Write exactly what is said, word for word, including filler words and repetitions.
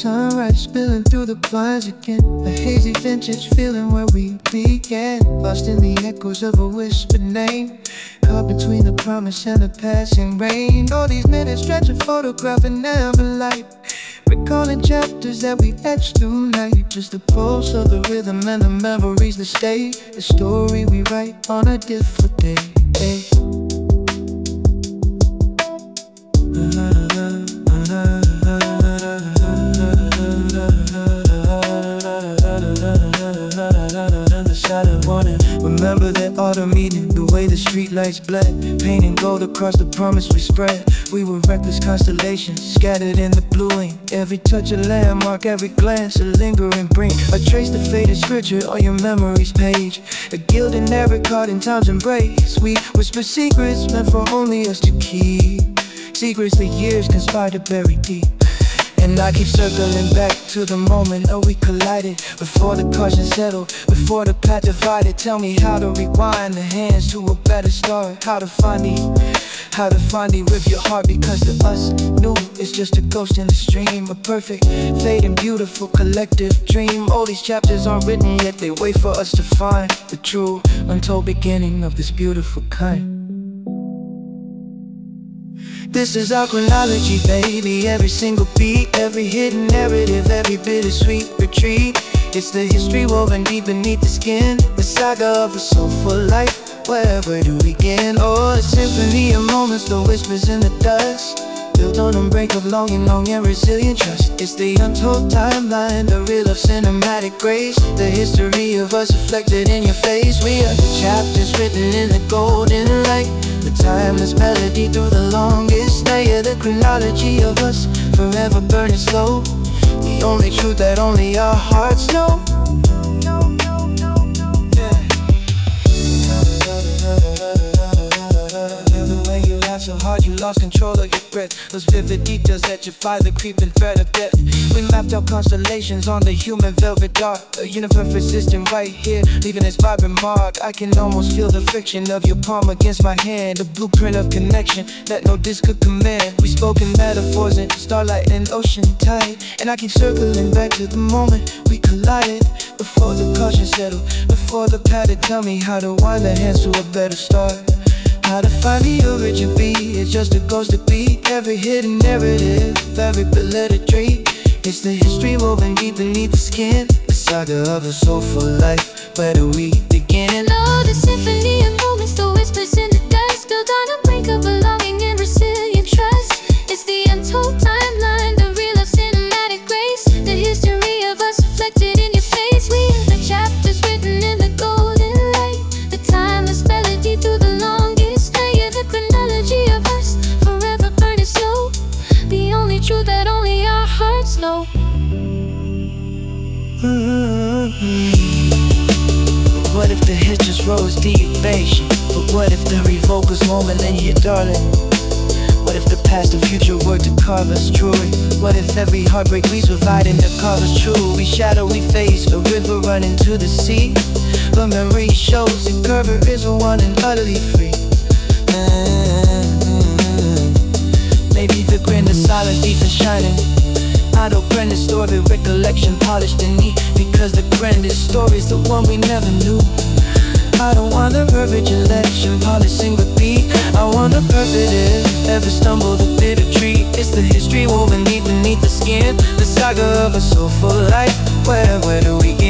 sunrise spilling through the blinds again. A hazy vintage feeling where we began, lost in the echoes of a whispered name, caught between the promise and the passing rain. All these minutes stretch a photograph in amber light, recalling chapters that we etched through night. Just the pulse of the rhythm and the memories that stay, the story we write on a different day. Hey. Remember that autumn evening, the way the streetlights bled, painting gold across the promise we spread. We were reckless constellations, scattered in the blue ink. Every touch a landmark, every glance a lingering bring. I trace the faded scripture on your memory's page, a gilded narrative caught in time's embrace. We whisper secrets meant for only us to keep, secrets the years conspire to bury deep. And I keep circling back to the moment that we collided, before the caution settled, before the path divided. Tell me how to rewind the hands to a better start, how to find the, how to find the rip your heart. Because to us, new is just a ghost in the stream, a perfect, fading, beautiful collective dream. All these chapters aren't written yet, they wait for us to find the true, untold beginning of this beautiful kind. This is our chronology, baby. Every single beat, every hidden narrative, every bittersweet retreat. It's the history woven deep beneath the skin, the saga of a soulful life. Where, where do we begin? Oh, a symphony of moments, the whispers in the dust, built on unbreakable longing, long and resilient trust. It's the untold timeline, the reel of cinematic grace, the history of us reflected in your face. We are the chapters written in the golden light, the timeless melody through the longest day of the chronology of us, forever burning slow, the only truth that only our hearts know. So hard you lost control of your breath, those vivid details that you find the creeping thread of death. We mapped out constellations on the human velvet dark, a universe resistant right here, leaving its vibrant mark. I can almost feel the friction of your palm against my hand, a blueprint of connection that no disc could command. We spoke in metaphors in starlight and ocean tide, and I keep circling back to the moment we collided, before the caution settled, before the padded. Tell me how to wind the hands to a better start, how to find the original beat. It's just a ghost to beat, every hidden narrative, every bulleted treat. It's the history woven deep beneath the skin, the saga of a soulful life. Where do we begin? Oh, the symphony of moments, the whispers in the dust, built on a brink of belonging and resilient trust. It's the untold timeline, the reel of cinematic grace, the history of us reflected in your face. We are the chapters written in the golden light, the timeless melody through the longest day of the chronology of us, forever burning slow, the only truth that only our hearts know. But what if the hit just rose deep bass? But what if the revocals moment and you darling? What if the past and future were to carve us jewelry? What if every heartbreak we survived and to carve us true? We shadow, we face a river running to the sea, but memory shows the curve is one and utterly free. Maybe the grin, the silence deep and shining, I don't brand the story, recollection polished and neat, because the grandest story's the one we never knew. I don't want the perfect election, polishing repeat. I want the perfect if ever stumbled a bitter treat. It's the history woven deep beneath the skin, the saga of a soulful life. Where, where do we begin?